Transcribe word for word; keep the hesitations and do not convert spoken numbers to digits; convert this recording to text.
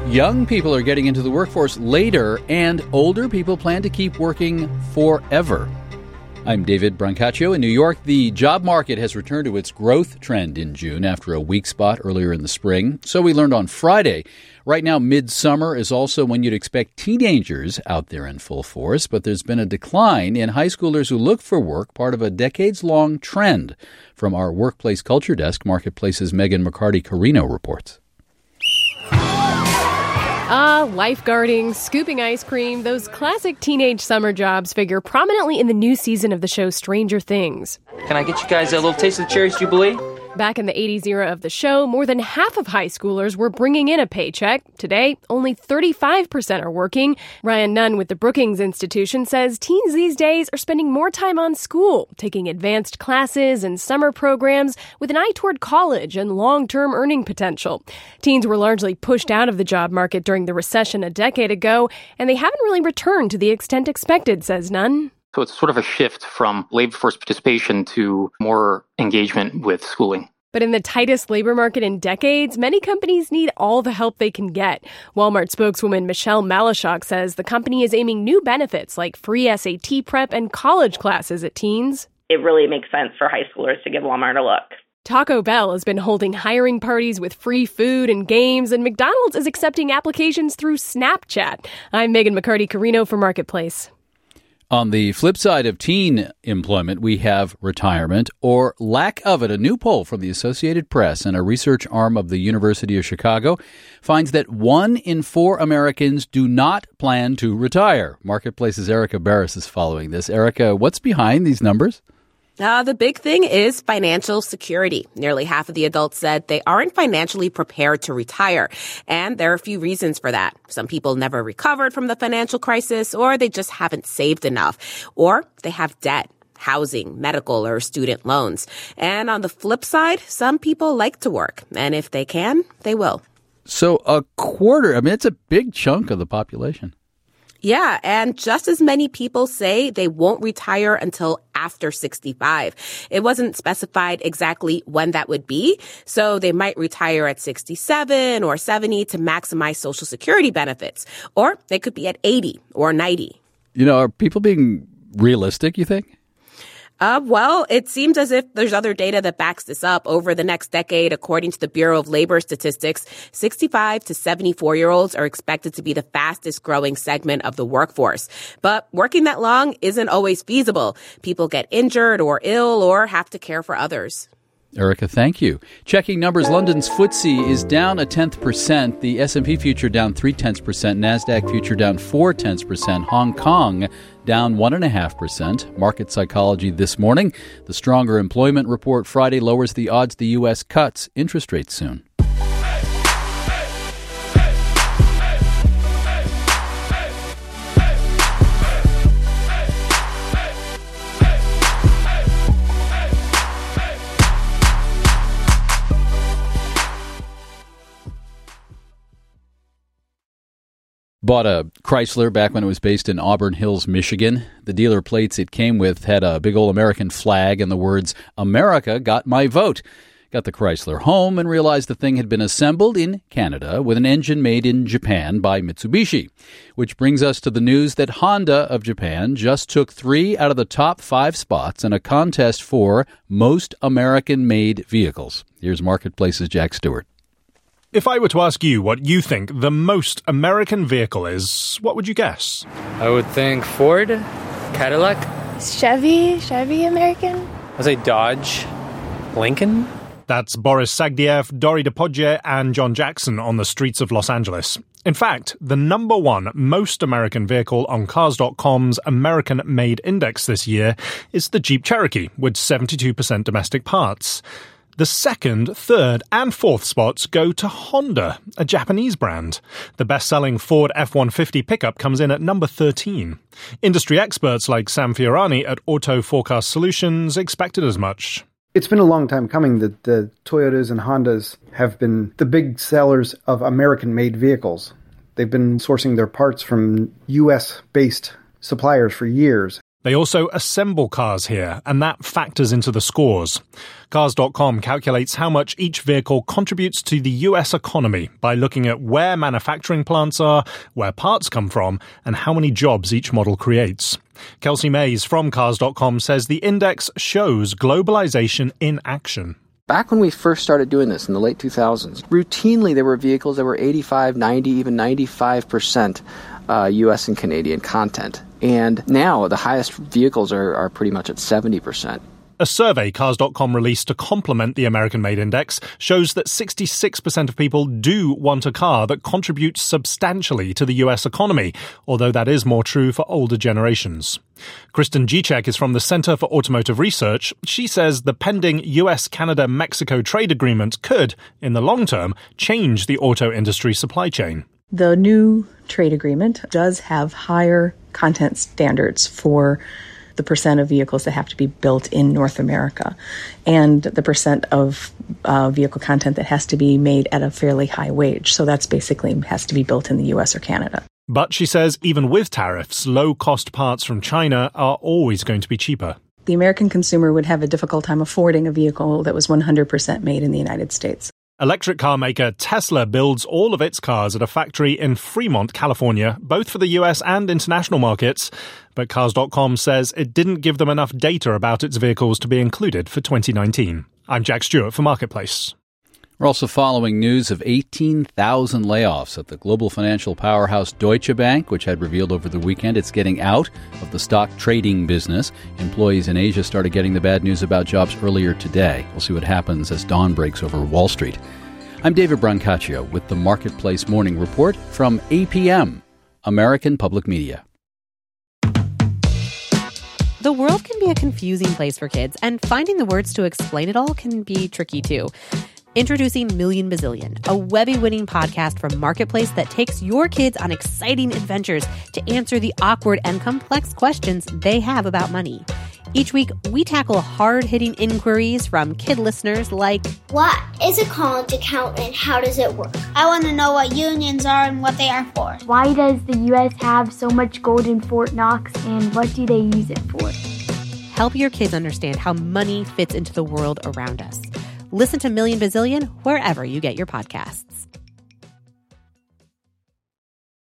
Young people are getting into the workforce later, and older people plan to keep working forever. I'm David Brancaccio. In New York, the job market has returned to its growth trend in June after a weak spot earlier in the spring. So we learned on Friday. Right now, midsummer is also when you'd expect teenagers out there in full force, but there's been a decline in high schoolers who look for work, part of a decades-long trend. From our Workplace Culture Desk, Marketplace's Megan McCarty-Carino reports. Ah, uh, lifeguarding, scooping ice cream, those classic teenage summer jobs figure prominently in the new season of the show Stranger Things. Can I get you guys a little taste of the Cherries Jubilee? Back in the eighties era of the show, more than half of high schoolers were bringing in a paycheck. Today, only thirty-five percent are working. Ryan Nunn with the Brookings Institution says teens these days are spending more time on school, taking advanced classes and summer programs with an eye toward college and long-term earning potential. Teens were largely pushed out of the job market during the recession a decade ago, and they haven't really returned to the extent expected, says Nunn. So it's sort of a shift from labor force participation to more engagement with schooling. But in the tightest labor market in decades, many companies need all the help they can get. Walmart spokeswoman Michelle Malashok says the company is aiming new benefits like free S A T prep and college classes at teens. It really makes sense for high schoolers to give Walmart a look. Taco Bell has been holding hiring parties with free food and games, and McDonald's is accepting applications through Snapchat. I'm Megan McCarty-Carino for Marketplace. On the flip side of teen employment, we have retirement or lack of it. A new poll from the Associated Press and a research arm of the University of Chicago finds that one in four Americans do not plan to retire. Marketplace's Erica Barris is following this. Erica, what's behind these numbers? Uh, the big thing is financial security. Nearly half of the adults said they aren't financially prepared to retire. And there are a few reasons for that. Some people never recovered from the financial crisis, or they just haven't saved enough, or they have debt, housing, medical, or student loans. And on the flip side, some people like to work. And if they can, they will. So a quarter, I mean, it's a big chunk of the population. Yeah, and just as many people say they won't retire until after sixty-five. It wasn't specified exactly when that would be, so they might retire at sixty-seven or seventy to maximize Social Security benefits, or they could be at eighty or ninety. You know, are people being realistic, you think? Uh, well, it seems as if there's other data that backs this up. Over the next decade, according to the Bureau of Labor Statistics, sixty-five to seventy-four-year-olds are expected to be the fastest growing segment of the workforce. But working that long isn't always feasible. People get injured or ill or have to care for others. Erica, thank you. Checking numbers, London's F T S E is down a tenth percent. The S and P future down three tenths percent. NASDAQ future down four tenths percent. Hong Kong down one and a half percent. Market psychology this morning. The stronger employment report Friday lowers the odds the U S cuts interest rates soon. Bought a Chrysler back when it was based in Auburn Hills, Michigan. The dealer plates it came with had a big old American flag and the words, "America got my vote." Got the Chrysler home and realized the thing had been assembled in Canada with an engine made in Japan by Mitsubishi. Which brings us to the news that Honda of Japan just took three out of the top five spots in a contest for most American-made vehicles. Here's Marketplace's Jack Stewart. If I were to ask you what you think the most American vehicle is, what would you guess? I would think Ford, Cadillac. Chevy, Chevy American. I'd say Dodge, Lincoln. That's Boris Sagdiev, Dori DePodje, and John Jackson on the streets of Los Angeles. In fact, the number one most American vehicle on Cars dot com's American-Made Index this year is the Jeep Cherokee, with seventy-two percent domestic parts. The second, third, and fourth spots go to Honda, a Japanese brand. The best-selling Ford F one fifty pickup comes in at number thirteen. Industry experts like Sam Fiorani at Auto Forecast Solutions expected as much. It's been a long time coming that the Toyotas and Hondas have been the big sellers of American-made vehicles. They've been sourcing their parts from U S-based suppliers for years. They also assemble cars here, and that factors into the scores. Cars dot com calculates how much each vehicle contributes to the U S economy by looking at where manufacturing plants are, where parts come from, and how many jobs each model creates. Kelsey Mays from Cars dot com says the index shows globalization in action. Back when we first started doing this in the late two thousands, routinely there were vehicles that were eighty-five, ninety, even ninety-five percent uh, U S and Canadian content. And now the highest vehicles are, are pretty much at seventy percent. A survey Cars dot com released to complement the American-made index shows that sixty-six percent of people do want a car that contributes substantially to the U S economy, although that is more true for older generations. Kristen Gicek is from the Center for Automotive Research. She says the pending U S Canada Mexico trade agreement could, in the long term, change the auto industry supply chain. The new trade agreement does have higher content standards for the percent of vehicles that have to be built in North America and the percent of uh, vehicle content that has to be made at a fairly high wage. So that's basically has to be built in the U S or Canada. But she says even with tariffs, low-cost parts from China are always going to be cheaper. The American consumer would have a difficult time affording a vehicle that was one hundred percent made in the United States. Electric car maker Tesla builds all of its cars at a factory in Fremont, California, both for the U S and international markets. But Cars dot com says it didn't give them enough data about its vehicles to be included for twenty nineteen. I'm Jack Stewart for Marketplace. We're also following news of eighteen thousand layoffs at the global financial powerhouse Deutsche Bank, which had revealed over the weekend it's getting out of the stock trading business. Employees in Asia started getting the bad news about jobs earlier today. We'll see what happens as dawn breaks over Wall Street. I'm David Brancaccio with the Marketplace Morning Report from A P M, American Public Media. The world can be a confusing place for kids, and finding the words to explain it all can be tricky too. Introducing Million Bazillion, a Webby-winning podcast from Marketplace that takes your kids on exciting adventures to answer the awkward and complex questions they have about money. Each week, we tackle hard-hitting inquiries from kid listeners like, what is a college account and how does it work? I want to know what unions are and what they are for. Why does the U S have so much gold in Fort Knox and what do they use it for? Help your kids understand how money fits into the world around us. Listen to Million Bazillion wherever you get your podcasts.